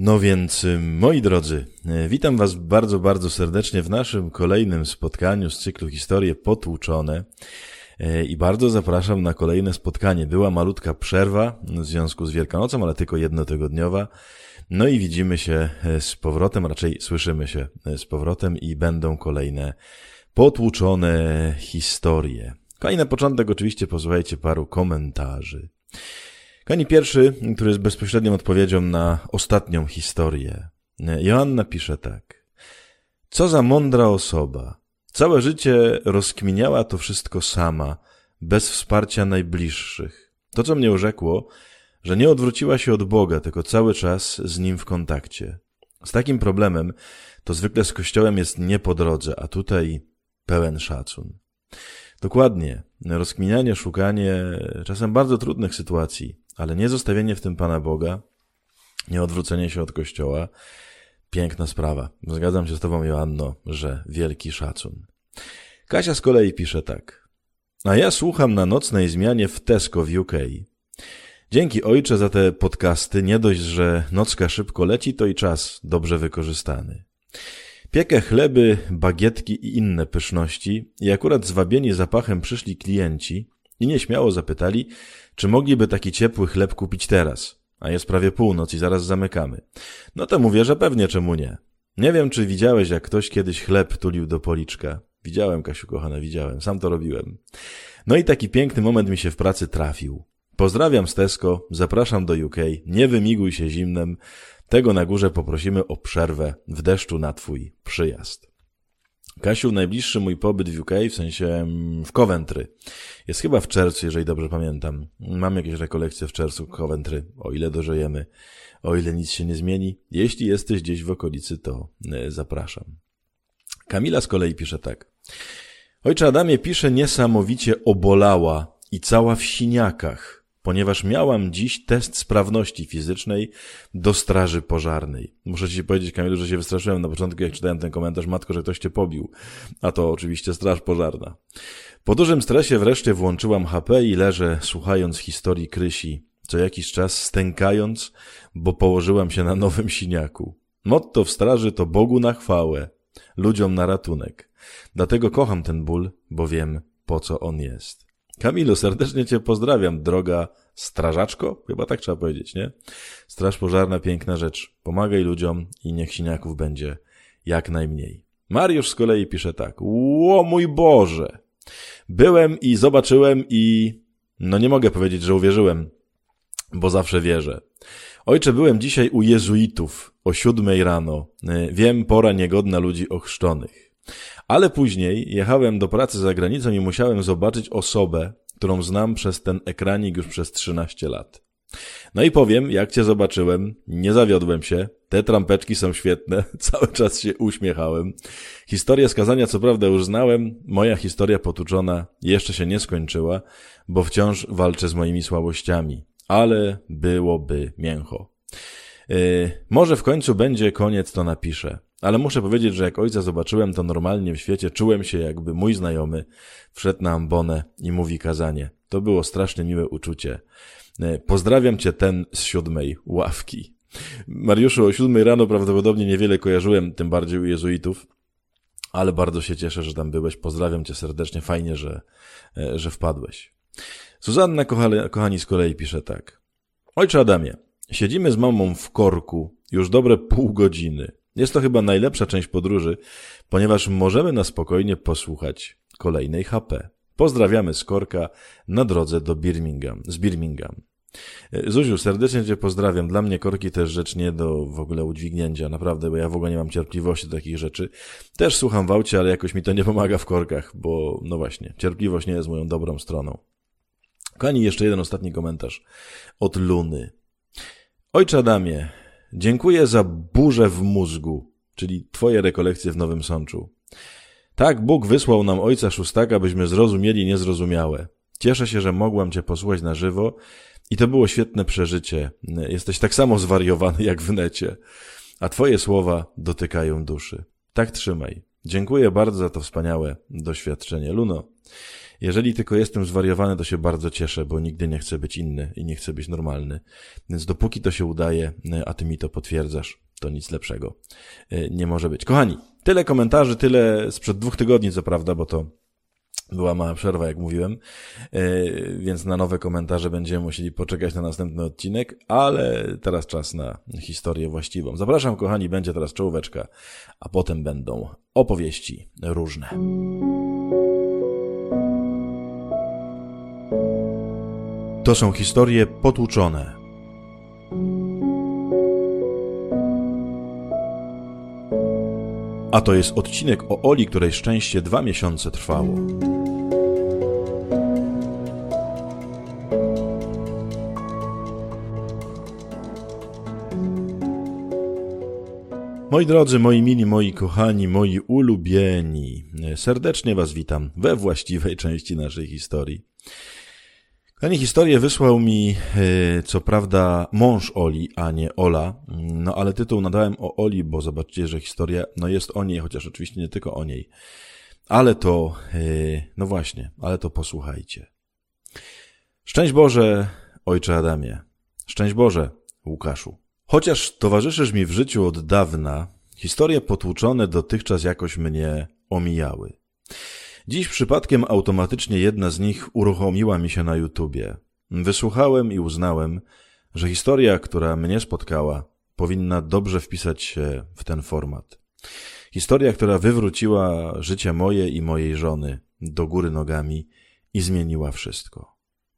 No więc, moi drodzy, witam was bardzo, bardzo serdecznie w naszym kolejnym spotkaniu z cyklu Historie Potłuczone i bardzo zapraszam na kolejne spotkanie. Była malutka przerwa w związku z Wielkanocą, ale tylko jednotygodniowa. No i widzimy się z powrotem, raczej słyszymy się z powrotem i będą kolejne potłuczone historie. Kochani, na początek oczywiście posłuchajcie paru komentarzy. Kochani, pierwszy, który jest bezpośrednią odpowiedzią na ostatnią historię. Joanna pisze tak. Co za mądra osoba. Całe życie rozkminiała to wszystko sama, bez wsparcia najbliższych. To, co mnie urzekło, że nie odwróciła się od Boga, tylko cały czas z Nim w kontakcie. Z takim problemem to zwykle z Kościołem jest nie po drodze, a tutaj pełen szacun. Dokładnie. Rozkminianie, szukanie czasem bardzo trudnych sytuacji, ale nie zostawienie w tym Pana Boga, nie odwrócenie się od Kościoła. Piękna sprawa. Zgadzam się z Tobą, Joanno, że wielki szacun. Kasia z kolei pisze tak. A ja słucham na nocnej zmianie w Tesco w UK. Dzięki Ojcze za te podcasty. Nie dość, że nocka szybko leci, to i czas dobrze wykorzystany. Piekę chleby, bagietki i inne pyszności i akurat zwabieni zapachem przyszli klienci i nieśmiało zapytali, czy mogliby taki ciepły chleb kupić teraz, a jest prawie północ i zaraz zamykamy. No to mówię, że pewnie czemu nie. Nie wiem, czy widziałeś, jak ktoś kiedyś chleb tulił do policzka. Widziałem, Kasiu kochana, widziałem. Sam to robiłem. No i taki piękny moment mi się w pracy trafił. Pozdrawiam z Tesco, zapraszam do UK, nie wymiguj się zimnem. Tego na górze poprosimy o przerwę w deszczu na twój przyjazd. Kasiu, najbliższy mój pobyt w UK, w sensie w Coventry, jest chyba w czerwcu, jeżeli dobrze pamiętam. Mam jakieś rekolekcje w czerwcu Coventry, o ile dożyjemy, o ile nic się nie zmieni. Jeśli jesteś gdzieś w okolicy, to zapraszam. Kamila z kolei pisze tak. Ojcze Adamie, pisze niesamowicie obolała i cała w siniakach, ponieważ miałam dziś test sprawności fizycznej do straży pożarnej. Muszę ci powiedzieć, Kamilu, że się wystraszyłem na początku, jak czytałem ten komentarz, matko, że ktoś cię pobił. A to oczywiście straż pożarna. Po dużym stresie wreszcie włączyłam HP i leżę, słuchając historii Krysi, co jakiś czas stękając, bo położyłam się na nowym siniaku. Motto w straży to Bogu na chwałę, ludziom na ratunek. Dlatego kocham ten ból, bo wiem, po co on jest. Kamilu, serdecznie cię pozdrawiam, droga strażaczko? Chyba tak trzeba powiedzieć, nie? Straż pożarna, piękna rzecz. Pomagaj ludziom i niech siniaków będzie jak najmniej. Mariusz z kolei pisze tak. Ło mój Boże! Byłem i zobaczyłem i... No nie mogę powiedzieć, że uwierzyłem, bo zawsze wierzę. Ojcze, byłem dzisiaj u jezuitów o 7 rano. Wiem, pora niegodna ludzi ochrzczonych. Ale później jechałem do pracy za granicą i musiałem zobaczyć osobę, którą znam przez ten ekranik już przez 13 lat. No i powiem, jak cię zobaczyłem, nie zawiodłem się, te trampeczki są świetne, cały czas się uśmiechałem. Historię skazania co prawda już znałem, moja historia potłuczona jeszcze się nie skończyła, bo wciąż walczę z moimi słabościami, ale byłoby mięcho. Może w końcu będzie koniec, to napiszę. Ale muszę powiedzieć, że jak ojca zobaczyłem, to normalnie w świecie czułem się, jakby mój znajomy wszedł na ambonę i mówi kazanie. To było strasznie miłe uczucie. Pozdrawiam cię ten z 7 ławki. Mariuszu, o 7 rano prawdopodobnie niewiele kojarzyłem, tym bardziej u jezuitów, ale bardzo się cieszę, że tam byłeś. Pozdrawiam cię serdecznie, fajnie, że wpadłeś. Zuzanna, kochani, z kolei pisze tak. Ojcze Adamie, siedzimy z mamą w korku już dobre pół godziny. Jest to chyba najlepsza część podróży, ponieważ możemy na spokojnie posłuchać kolejnej HP. Pozdrawiamy z korka na drodze z Birmingham. Zuziu, serdecznie cię pozdrawiam. Dla mnie korki też rzecz nie do w ogóle udźwignięcia, naprawdę, bo ja w ogóle nie mam cierpliwości do takich rzeczy. Też słucham w aucie, ale jakoś mi to nie pomaga w korkach, bo no właśnie, cierpliwość nie jest moją dobrą stroną. Kochani, jeszcze jeden ostatni komentarz od Luny. Ojcze Adamie, dziękuję za burzę w mózgu, czyli twoje rekolekcje w Nowym Sączu. Tak, Bóg wysłał nam Ojca Szóstaka, byśmy zrozumieli niezrozumiałe. Cieszę się, że mogłam cię posłuchać na żywo i to było świetne przeżycie. Jesteś tak samo zwariowany jak w necie, a twoje słowa dotykają duszy. Tak trzymaj. Dziękuję bardzo za to wspaniałe doświadczenie. Luno, Jeżeli tylko jestem zwariowany, to się bardzo cieszę, bo nigdy nie chcę być inny i nie chcę być normalny. Więc dopóki to się udaje, a ty mi to potwierdzasz, to nic lepszego nie może być. Kochani, tyle komentarzy, tyle sprzed 2 tygodni, co prawda, bo to była mała przerwa, jak mówiłem, więc na nowe komentarze będziemy musieli poczekać na następny odcinek, ale teraz czas na historię właściwą. Zapraszam, kochani, będzie teraz czołóweczka, a potem będą opowieści różne. To są historie potłuczone. A to jest odcinek o Oli, której szczęście 2 miesiące trwało. Moi drodzy, moi mili, moi kochani, moi ulubieni, serdecznie was witam we właściwej części naszej historii. Kochani, historię wysłał mi, co prawda, mąż Oli, a nie Ola, no ale tytuł nadałem o Oli, bo zobaczcie, że historia, no jest o niej, chociaż oczywiście nie tylko o niej, ale to, no właśnie, ale to posłuchajcie. Szczęść Boże, ojcze Adamie, szczęść Boże, Łukaszu. Chociaż towarzyszysz mi w życiu od dawna, historie potłuczone dotychczas jakoś mnie omijały. Dziś przypadkiem automatycznie jedna z nich uruchomiła mi się na YouTubie. Wysłuchałem i uznałem, że historia, która mnie spotkała, powinna dobrze wpisać się w ten format. Historia, która wywróciła życie moje i mojej żony do góry nogami i zmieniła wszystko.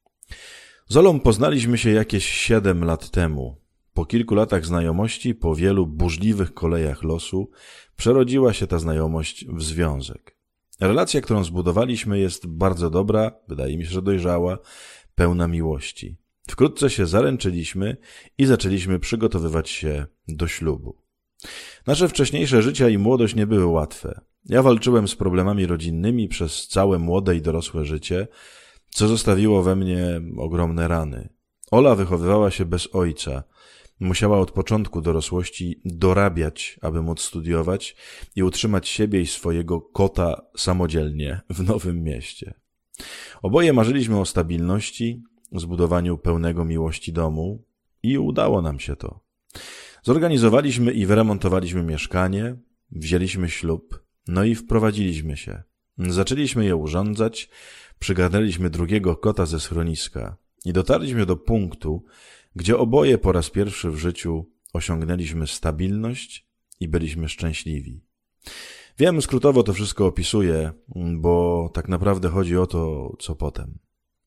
Z Olą poznaliśmy się jakieś 7 lat temu. Po kilku latach znajomości, po wielu burzliwych kolejach losu, przerodziła się ta znajomość w związek. Relacja, którą zbudowaliśmy, jest bardzo dobra, wydaje mi się, że dojrzała, pełna miłości. Wkrótce się zaręczyliśmy i zaczęliśmy przygotowywać się do ślubu. Nasze wcześniejsze życia i młodość nie były łatwe. Ja walczyłem z problemami rodzinnymi przez całe młode i dorosłe życie, co zostawiło we mnie ogromne rany. Ola wychowywała się bez ojca. Musiała od początku dorosłości dorabiać, aby móc studiować i utrzymać siebie i swojego kota samodzielnie w nowym mieście. Oboje marzyliśmy o stabilności, zbudowaniu pełnego miłości domu i udało nam się to. Zorganizowaliśmy i wyremontowaliśmy mieszkanie, wzięliśmy ślub, no i wprowadziliśmy się. Zaczęliśmy je urządzać, przygarnęliśmy drugiego kota ze schroniska i dotarliśmy do punktu, gdzie oboje po raz pierwszy w życiu osiągnęliśmy stabilność i byliśmy szczęśliwi. Wiem, skrótowo to wszystko opisuję, bo tak naprawdę chodzi o to, co potem.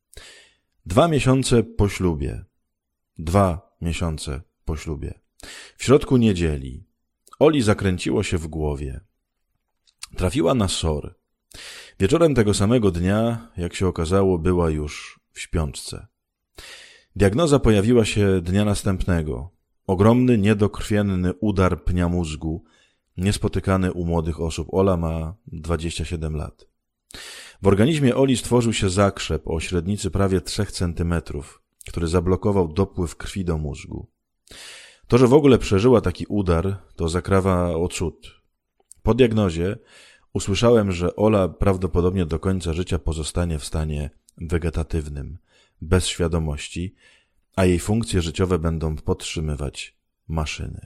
2 miesiące po ślubie. 2 miesiące po ślubie. W środku niedzieli. Oli zakręciło się w głowie. Trafiła na SOR. Wieczorem tego samego dnia, jak się okazało, była już w śpiączce. Diagnoza pojawiła się dnia następnego. Ogromny, niedokrwienny udar pnia mózgu, niespotykany u młodych osób. Ola ma 27 lat. W organizmie Oli stworzył się zakrzep o średnicy prawie 3 cm, który zablokował dopływ krwi do mózgu. To, że w ogóle przeżyła taki udar, to zakrawa o cud. Po diagnozie usłyszałem, że Ola prawdopodobnie do końca życia pozostanie w stanie wegetatywnym, bez świadomości, a jej funkcje życiowe będą podtrzymywać maszyny.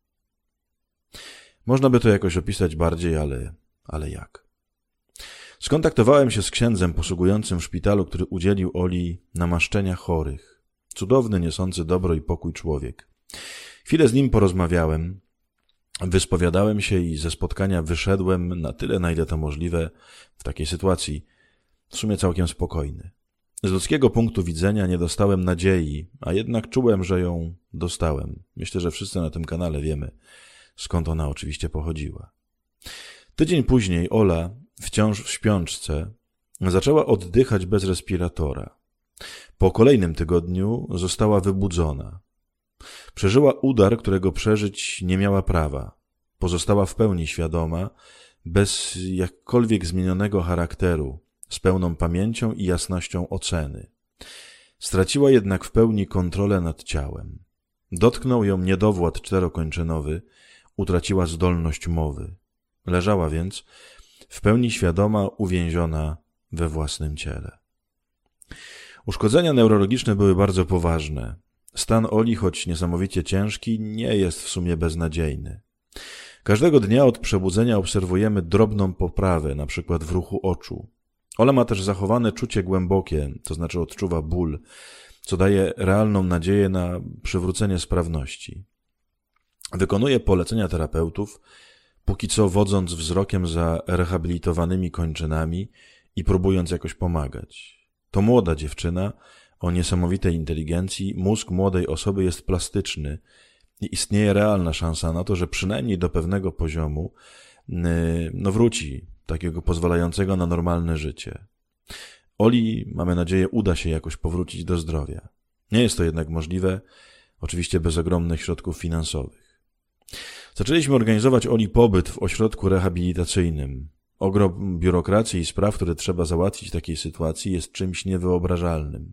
Można by to jakoś opisać bardziej, ale jak? Skontaktowałem się z księdzem posługującym w szpitalu, który udzielił Oli namaszczenia chorych. Cudowny, niosący dobro i pokój człowiek. Chwilę z nim porozmawiałem, wyspowiadałem się i ze spotkania wyszedłem na tyle, na ile to możliwe w takiej sytuacji, w sumie całkiem spokojny. Z ludzkiego punktu widzenia nie dostałem nadziei, a jednak czułem, że ją dostałem. Myślę, że wszyscy na tym kanale wiemy, skąd ona oczywiście pochodziła. Tydzień później Ola, wciąż w śpiączce, zaczęła oddychać bez respiratora. Po kolejnym tygodniu została wybudzona. Przeżyła udar, którego przeżyć nie miała prawa. Pozostała w pełni świadoma, bez jakkolwiek zmienionego charakteru, z pełną pamięcią i jasnością oceny. Straciła jednak w pełni kontrolę nad ciałem. Dotknął ją niedowład czterokończynowy, utraciła zdolność mowy. Leżała więc, w pełni świadoma, uwięziona we własnym ciele. Uszkodzenia neurologiczne były bardzo poważne. Stan Oli, choć niesamowicie ciężki, nie jest w sumie beznadziejny. Każdego dnia od przebudzenia obserwujemy drobną poprawę, na przykład w ruchu oczu. Ola ma też zachowane czucie głębokie, to znaczy odczuwa ból, co daje realną nadzieję na przywrócenie sprawności. Wykonuje polecenia terapeutów, póki co wodząc wzrokiem za rehabilitowanymi kończynami i próbując jakoś pomagać. To młoda dziewczyna o niesamowitej inteligencji, mózg młodej osoby jest plastyczny i istnieje realna szansa na to, że przynajmniej do pewnego poziomu wróci, takiego pozwalającego na normalne życie. Oli, mamy nadzieję, uda się jakoś powrócić do zdrowia. Nie jest to jednak możliwe, oczywiście bez ogromnych środków finansowych. Zaczęliśmy organizować Oli pobyt w ośrodku rehabilitacyjnym. Ogrom biurokracji i spraw, które trzeba załatwić w takiej sytuacji, jest czymś niewyobrażalnym.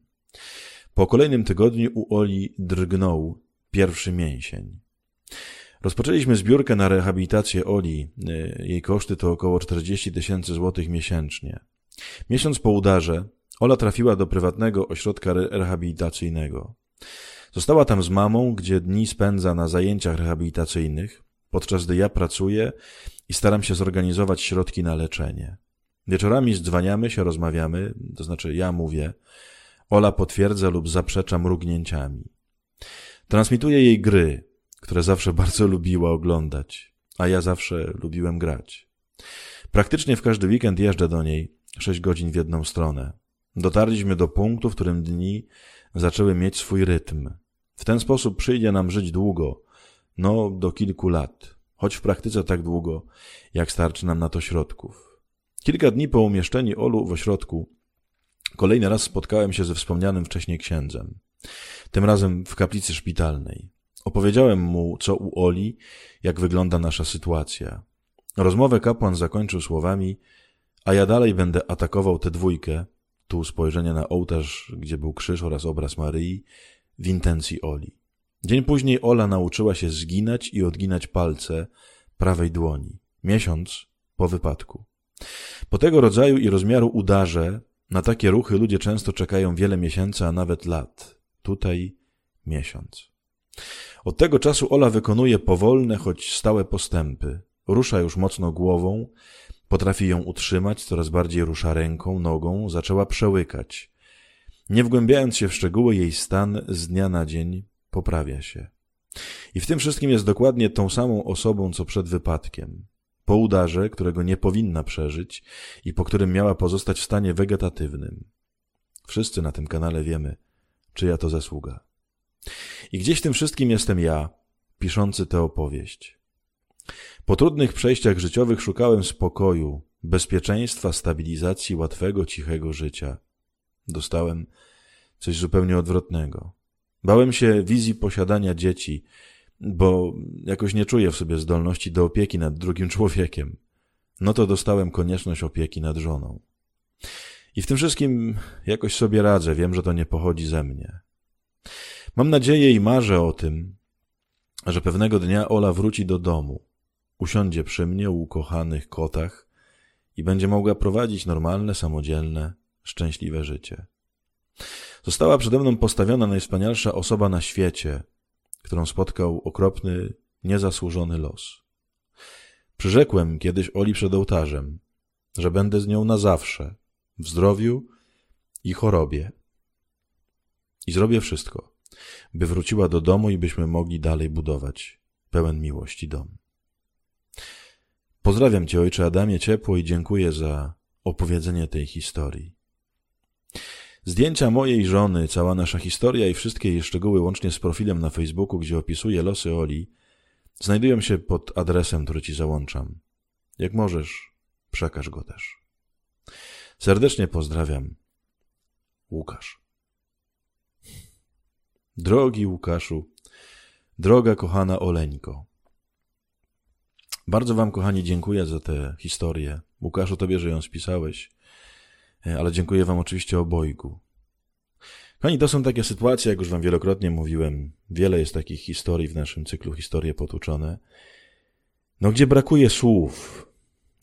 Po kolejnym tygodniu u Oli drgnął pierwszy mięsień. Rozpoczęliśmy zbiórkę na rehabilitację Oli. Jej koszty to około 40 000 złotych miesięcznie. Miesiąc po udarze Ola trafiła do prywatnego ośrodka rehabilitacyjnego. Została tam z mamą, gdzie dni spędza na zajęciach rehabilitacyjnych, podczas gdy ja pracuję i staram się zorganizować środki na leczenie. Wieczorami zdzwaniamy się, rozmawiamy, to znaczy ja mówię, Ola potwierdza lub zaprzecza mrugnięciami. Transmituję jej gry, które zawsze bardzo lubiła oglądać, a ja zawsze lubiłem grać. Praktycznie w każdy weekend jeżdżę do niej 6 godzin w jedną stronę. Dotarliśmy do punktu, w którym dni zaczęły mieć swój rytm. W ten sposób przyjdzie nam żyć długo, do kilku lat, choć w praktyce tak długo, jak starczy nam na to środków. Kilka dni po umieszczeniu Olu w ośrodku kolejny raz spotkałem się ze wspomnianym wcześniej księdzem. Tym razem w kaplicy szpitalnej. Opowiedziałem mu, co u Oli, jak wygląda nasza sytuacja. Rozmowę kapłan zakończył słowami: a ja dalej będę atakował tę dwójkę, tu spojrzenie na ołtarz, gdzie był krzyż oraz obraz Maryi, w intencji Oli. Dzień później Ola nauczyła się zginać i odginać palce prawej dłoni. Miesiąc po wypadku. Po tego rodzaju i rozmiaru udarze na takie ruchy ludzie często czekają wiele miesięcy, a nawet lat. Tutaj miesiąc. Od tego czasu Ola wykonuje powolne, choć stałe postępy. Rusza już mocno głową, potrafi ją utrzymać, coraz bardziej rusza ręką, nogą, zaczęła przełykać. Nie wgłębiając się w szczegóły, jej stan z dnia na dzień poprawia się. I w tym wszystkim jest dokładnie tą samą osobą, co przed wypadkiem. Po udarze, którego nie powinna przeżyć i po którym miała pozostać w stanie wegetatywnym. Wszyscy na tym kanale wiemy, czyja to zasługa. I gdzieś w tym wszystkim jestem ja, piszący tę opowieść. Po trudnych przejściach życiowych szukałem spokoju, bezpieczeństwa, stabilizacji, łatwego, cichego życia. Dostałem coś zupełnie odwrotnego. Bałem się wizji posiadania dzieci, bo jakoś nie czuję w sobie zdolności do opieki nad drugim człowiekiem. To dostałem konieczność opieki nad żoną. I w tym wszystkim jakoś sobie radzę, wiem, że to nie pochodzi ze mnie. Mam nadzieję i marzę o tym, że pewnego dnia Ola wróci do domu, usiądzie przy mnie u ukochanych kotach i będzie mogła prowadzić normalne, samodzielne, szczęśliwe życie. Została przede mną postawiona najwspanialsza osoba na świecie, którą spotkał okropny, niezasłużony los. Przyrzekłem kiedyś Oli przed ołtarzem, że będę z nią na zawsze, w zdrowiu i chorobie. I zrobię wszystko, by wróciła do domu i byśmy mogli dalej budować pełen miłości dom. Pozdrawiam Cię, ojcze Adamie, ciepło i dziękuję za opowiedzenie tej historii. Zdjęcia mojej żony, cała nasza historia i wszystkie jej szczegóły łącznie z profilem na Facebooku, gdzie opisuję losy Oli, znajdują się pod adresem, który Ci załączam. Jak możesz, przekaż go też. Serdecznie pozdrawiam. Łukasz. Drogi Łukaszu, droga kochana Oleńko. Bardzo Wam, kochani, dziękuję za tę historię. Łukaszu, Tobie, że ją spisałeś, ale dziękuję Wam oczywiście obojgu. Kochani, to są takie sytuacje, jak już Wam wielokrotnie mówiłem, wiele jest takich historii w naszym cyklu Historie potłuczone, gdzie brakuje słów.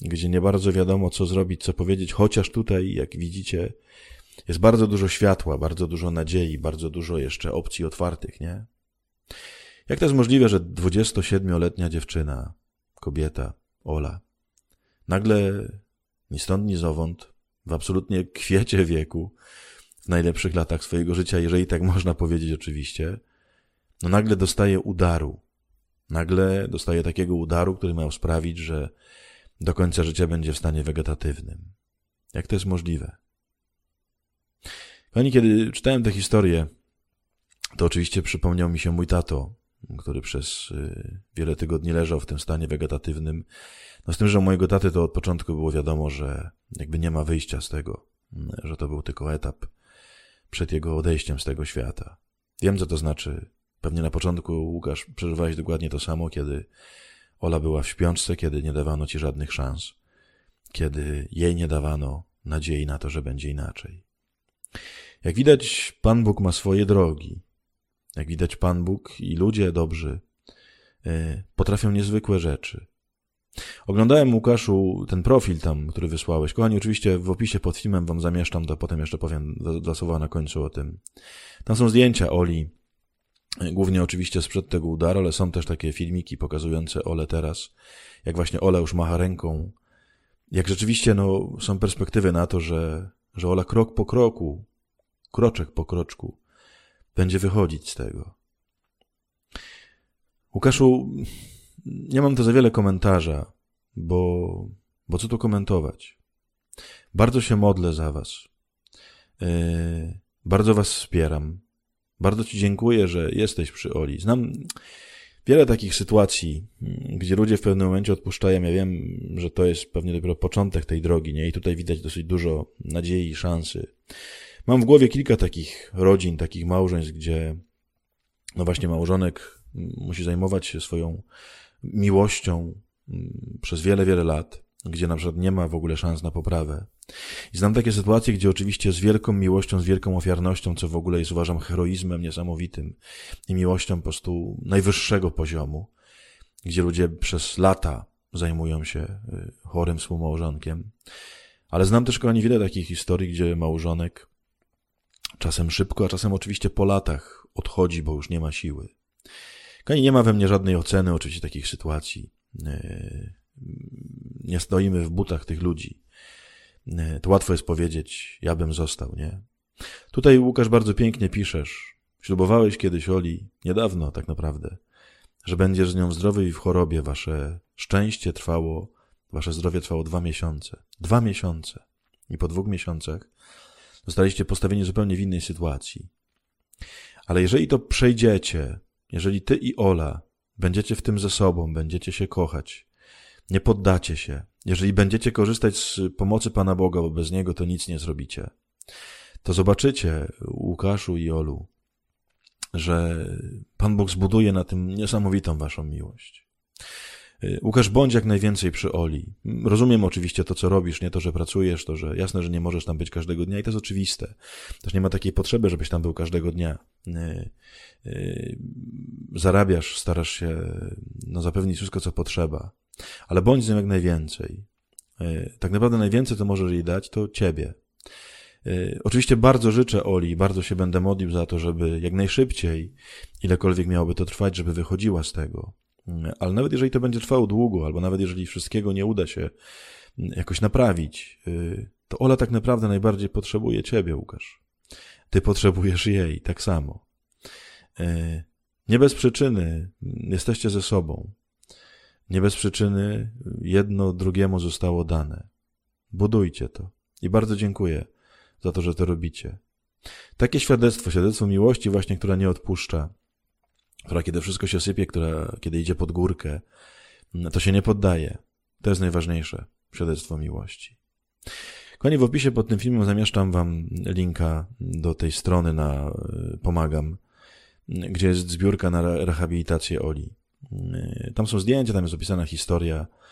gdzie nie bardzo wiadomo, co zrobić, co powiedzieć, chociaż tutaj, jak widzicie, jest bardzo dużo światła, bardzo dużo nadziei, bardzo dużo jeszcze opcji otwartych, nie? Jak to jest możliwe, że 27-letnia dziewczyna, kobieta, Ola, nagle ni stąd, ni zowąd, w absolutnie kwiecie wieku, w najlepszych latach swojego życia, jeżeli tak można powiedzieć oczywiście, no nagle dostaje udaru. Nagle dostaje takiego udaru, który miał sprawić, że do końca życia będzie w stanie wegetatywnym. Jak to jest możliwe? Kochani, kiedy czytałem tę historię, to oczywiście przypomniał mi się mój tato, który przez wiele tygodni leżał w tym stanie wegetatywnym. No z tym, że u mojego taty to od początku było wiadomo, że jakby nie ma wyjścia z tego, że to był tylko etap przed jego odejściem z tego świata. Wiem, co to znaczy. Pewnie na początku, Łukasz, przeżywałeś dokładnie to samo, kiedy Ola była w śpiączce, kiedy nie dawano ci żadnych szans, kiedy jej nie dawano nadziei na to, że będzie inaczej. Jak widać, Pan Bóg ma swoje drogi. Jak widać, Pan Bóg i ludzie dobrzy potrafią niezwykłe rzeczy. Oglądałem, Łukaszu, ten profil tam, który wysłałeś. Kochani, oczywiście w opisie pod filmem wam zamieszczam, to potem jeszcze powiem dwa słowa na końcu o tym. Tam są zdjęcia Oli, głównie oczywiście sprzed tego udaru, ale są też takie filmiki pokazujące Olę teraz, jak właśnie Ola już macha ręką, jak rzeczywiście są perspektywy na to, że Ola krok po kroku, kroczek po kroczku będzie wychodzić z tego. Łukaszu, nie mam to za wiele komentarza, bo co tu komentować? Bardzo się modlę za was. Bardzo was wspieram. Bardzo ci dziękuję, że jesteś przy Oli. Znam wiele takich sytuacji, gdzie ludzie w pewnym momencie odpuszczają. Ja wiem, że to jest pewnie dopiero początek tej drogi, nie? I tutaj widać dosyć dużo nadziei i szansy. Mam w głowie kilka takich rodzin, takich małżeństw, gdzie właśnie małżonek musi zajmować się swoją miłością przez wiele, wiele lat, gdzie na przykład nie ma w ogóle szans na poprawę. I znam takie sytuacje, gdzie oczywiście z wielką miłością, z wielką ofiarnością, co w ogóle jest, uważam, heroizmem niesamowitym i miłością po prostu najwyższego poziomu, gdzie ludzie przez lata zajmują się chorym współmałżonkiem. Ale znam też, kochani, wiele takich historii, gdzie małżonek czasem szybko, a czasem oczywiście po latach odchodzi, bo już nie ma siły. Kochani, nie ma we mnie żadnej oceny oczywiście takich sytuacji. Nie stoimy w butach tych ludzi. To łatwo jest powiedzieć, ja bym został, nie? Tutaj, Łukasz, bardzo pięknie piszesz. Ślubowałeś kiedyś Oli, niedawno tak naprawdę, że będziesz z nią zdrowy i w chorobie. Wasze szczęście trwało, wasze zdrowie trwało 2 miesiące. 2 miesiące. I po 2 miesiącach zostaliście postawieni zupełnie w innej sytuacji. Ale jeżeli to przejdziecie, jeżeli ty i Ola będziecie w tym ze sobą, będziecie się kochać, nie poddacie się, jeżeli będziecie korzystać z pomocy Pana Boga, bo bez Niego to nic nie zrobicie, to zobaczycie, Łukaszu i Olu, że Pan Bóg zbuduje na tym niesamowitą waszą miłość. Łukasz, bądź jak najwięcej przy Oli. Rozumiem oczywiście to, co robisz, nie to, że pracujesz, to, że jasne, że nie możesz tam być każdego dnia i to jest oczywiste. Też nie ma takiej potrzeby, żebyś tam był każdego dnia. Zarabiasz, starasz się zapewnić wszystko, co potrzeba, ale bądź z nią jak najwięcej. Tak naprawdę najwięcej, co możesz jej dać, to ciebie. Oczywiście bardzo życzę Oli, bardzo się będę modlił za to, żeby jak najszybciej, ilekolwiek miałoby to trwać, żeby wychodziła z tego. Ale nawet jeżeli to będzie trwało długo, albo nawet jeżeli wszystkiego nie uda się jakoś naprawić, to Ola tak naprawdę najbardziej potrzebuje ciebie, Łukasz. Ty potrzebujesz jej, tak samo. Nie bez przyczyny jesteście ze sobą. Nie bez przyczyny jedno drugiemu zostało dane. Budujcie to. I bardzo dziękuję za to, że to robicie. Takie świadectwo miłości właśnie, która nie odpuszcza, która kiedy wszystko się sypie, która kiedy idzie pod górkę, to się nie poddaje. To jest najważniejsze świadectwo miłości. Kochani, w opisie pod tym filmem zamieszczam wam linka do tej strony na Pomagam, gdzie jest zbiórka na rehabilitację Oli. Tam są zdjęcia, tam jest opisana historia.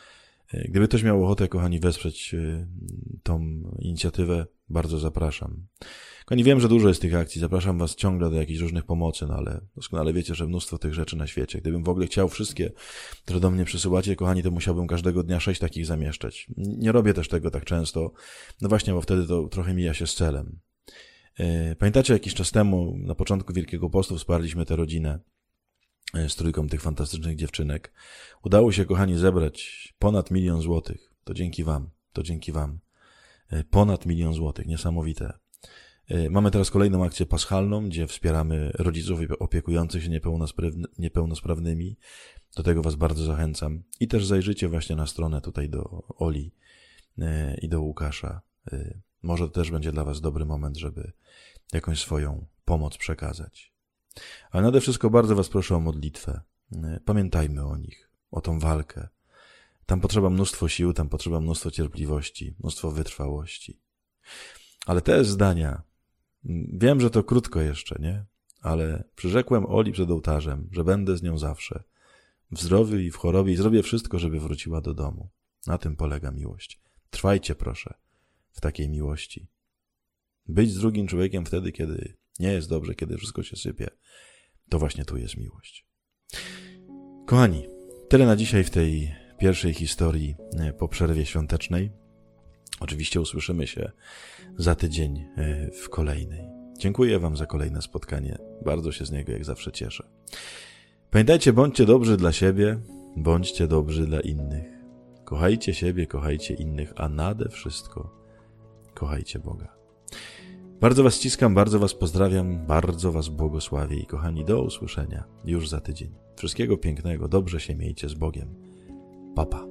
Gdyby ktoś miał ochotę, kochani, wesprzeć tą inicjatywę, bardzo zapraszam. Kochani, wiem, że dużo jest tych akcji, zapraszam was ciągle do jakichś różnych pomocy, no ale doskonale wiecie, że mnóstwo tych rzeczy na świecie. Gdybym w ogóle chciał wszystkie, które do mnie przysyłacie, kochani, to musiałbym każdego dnia 6 takich zamieszczać. Nie robię też tego tak często, no właśnie, bo wtedy to trochę mija się z celem. Pamiętacie, jakiś czas temu, na początku Wielkiego Postu, wsparliśmy tę rodzinę z trójką tych fantastycznych dziewczynek. Udało się, kochani, zebrać ponad 1 000 000 złotych. To dzięki wam. Ponad 1 000 000 złotych. Niesamowite. Mamy teraz kolejną akcję paschalną, gdzie wspieramy rodziców opiekujących się niepełnosprawnymi. Do tego was bardzo zachęcam. I też zajrzyjcie właśnie na stronę tutaj do Oli i do Łukasza. Może to też będzie dla was dobry moment, żeby jakąś swoją pomoc przekazać. Ale nade wszystko bardzo was proszę o modlitwę. Pamiętajmy o nich, o tą walkę. Tam potrzeba mnóstwo sił, tam potrzeba mnóstwo cierpliwości, mnóstwo wytrwałości. Ale te zdania, wiem, że to krótko jeszcze, nie? Ale przyrzekłem Oli przed ołtarzem, że będę z nią zawsze. W zdrowiu i w chorobie i zrobię wszystko, żeby wróciła do domu. Na tym polega miłość. Trwajcie, proszę, w takiej miłości. Być z drugim człowiekiem wtedy, kiedy nie jest dobrze, kiedy wszystko się sypie, to właśnie tu jest miłość. Kochani, tyle na dzisiaj w tej pierwszej historii po przerwie świątecznej. Oczywiście usłyszymy się za tydzień w kolejnej. Dziękuję wam za kolejne spotkanie. Bardzo się z niego jak zawsze cieszę. Pamiętajcie, bądźcie dobrzy dla siebie, bądźcie dobrzy dla innych. Kochajcie siebie, kochajcie innych, a nade wszystko kochajcie Boga. Bardzo was ściskam, bardzo was pozdrawiam, bardzo was błogosławię i kochani, do usłyszenia już za tydzień. Wszystkiego pięknego, dobrze się miejcie z Bogiem. Pa, pa.